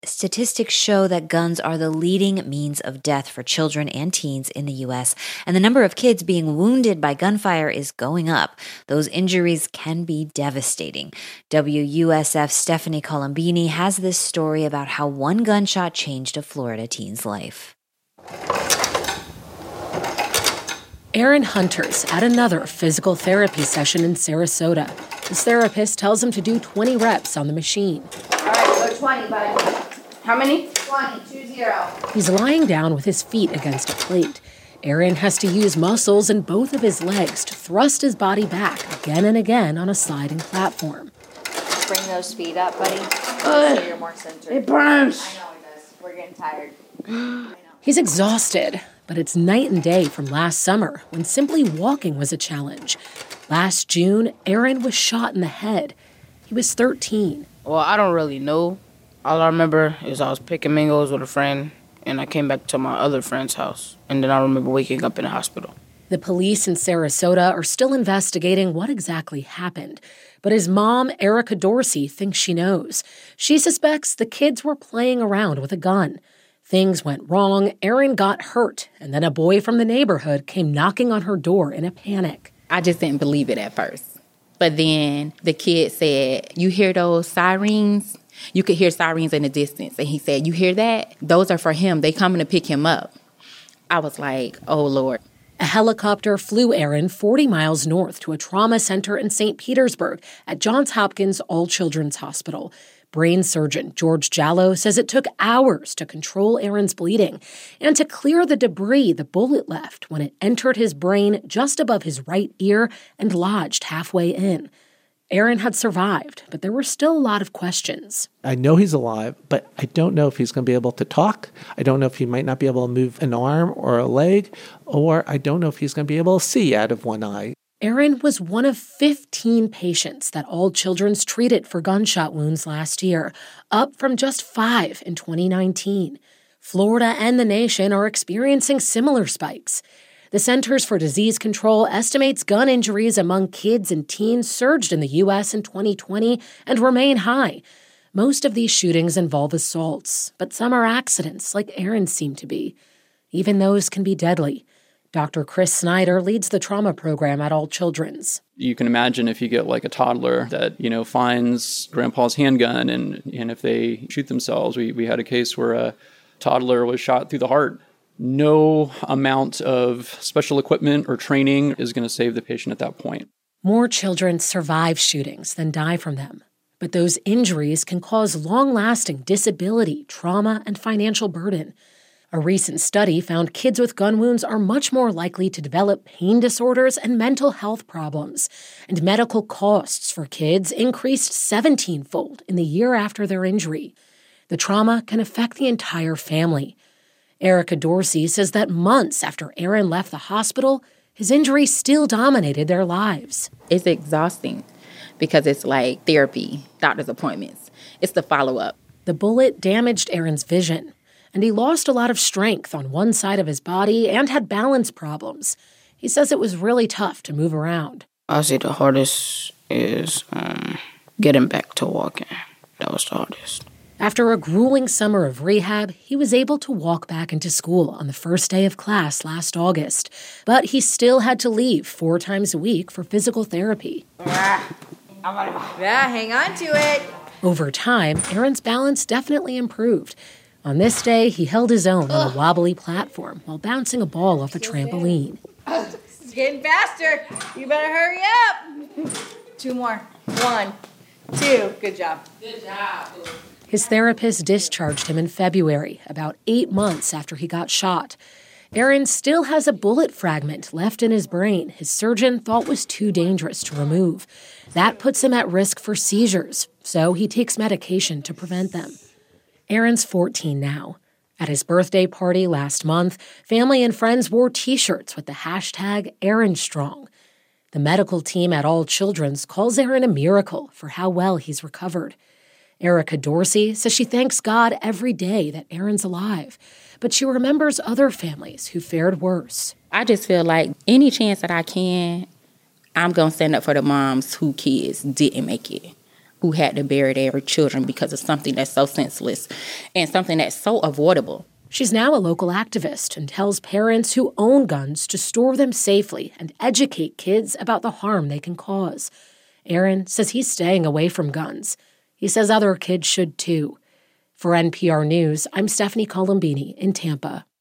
Statistics show that guns are the leading means of death for children and teens in the U.S., and the number of kids being wounded by gunfire is going up. Those injuries can be devastating. WUSF's Stephanie Colombini has this story about how one gunshot changed a Florida teen's life. Aaron Hunter's at another physical therapy session in Sarasota. His therapist tells him to do 20 reps on the machine. All right, go 20, bud. How many? 20, 20. He's lying down with his feet against a plate. Aaron has to use muscles in both of his legs to thrust his body back again and again on a sliding platform. Bring those feet up, buddy. So you're more centered. It burns. I know it does. We're getting tired. He's exhausted, but it's night and day from last summer when simply walking was a challenge. Last June, Aaron was shot in the head. He was 13. Well, I don't really know. All I remember is I was picking mangoes with a friend, and I came back to my other friend's house. And then I remember waking up in the hospital. The police in Sarasota are still investigating what exactly happened. But his mom, Erica Dorsey, thinks she knows. She suspects the kids were playing around with a gun. Things went wrong, Aaron got hurt, and then a boy from the neighborhood came knocking on her door in a panic. I just didn't believe it at first. But then the kid said, "You hear those sirens?" You could hear sirens in the distance. And he said, "You hear that? Those are for him. They coming to pick him up." I was like, oh, Lord. A helicopter flew Aaron 40 miles north to a trauma center in St. Petersburg at Johns Hopkins All Children's Hospital. Brain surgeon George Jallo says it took hours to control Aaron's bleeding and to clear the debris the bullet left when it entered his brain just above his right ear and lodged halfway in. Aaron had survived, but there were still a lot of questions. I know he's alive, but I don't know if he's going to be able to talk. I don't know if he might not be able to move an arm or a leg, or I don't know if he's going to be able to see out of one eye. Aaron was one of 15 patients that All Children's treated for gunshot wounds last year, up from just 5 in 2019. Florida and the nation are experiencing similar spikes. The Centers for Disease Control estimates gun injuries among kids and teens surged in the U.S. in 2020 and remain high. Most of these shootings involve assaults, but some are accidents, like Aaron seemed to be. Even those can be deadly. Dr. Chris Snyder leads the trauma program at All Children's. You can imagine if you get like a toddler that, finds grandpa's handgun and if they shoot themselves. We had a case where a toddler was shot through the heart. No amount of special equipment or training is going to save the patient at that point. More children survive shootings than die from them. But those injuries can cause long-lasting disability, trauma, and financial burden. A recent study found kids with gun wounds are much more likely to develop pain disorders and mental health problems. And medical costs for kids increased 17-fold in the year after their injury. The trauma can affect the entire family. Erica Dorsey says that months after Aaron left the hospital, his injuries still dominated their lives. It's exhausting because it's like therapy, doctor's appointments. It's the follow-up. The bullet damaged Aaron's vision, and he lost a lot of strength on one side of his body and had balance problems. He says it was really tough to move around. I'll say the hardest is getting back to walking. That was the hardest. After a grueling summer of rehab, he was able to walk back into school on the first day of class last August. But he still had to leave 4 times a week for physical therapy. Yeah, hang on to it. Over time, Aaron's balance definitely improved. On this day, he held his own on a wobbly platform while bouncing a ball off a trampoline. It's getting faster. You better hurry up. 2 more. 1, 2. Good job. Good job. His therapist discharged him in February, about 8 months after he got shot. Aaron still has a bullet fragment left in his brain his surgeon thought was too dangerous to remove. That puts him at risk for seizures, so he takes medication to prevent them. Aaron's 14 now. At his birthday party last month, family and friends wore T-shirts with the hashtag #AaronStrong. The medical team at All Children's calls Aaron a miracle for how well he's recovered. Erica Dorsey says she thanks God every day that Aaron's alive, but she remembers other families who fared worse. I just feel like any chance that I can, I'm going to stand up for the moms whose kids didn't make it. who had to bury their children because of something that's so senseless and something that's so avoidable. She's now a local activist and tells parents who own guns to store them safely and educate kids about the harm they can cause. Aaron says he's staying away from guns. He says other kids should too. For NPR News, I'm Stephanie Columbini in Tampa.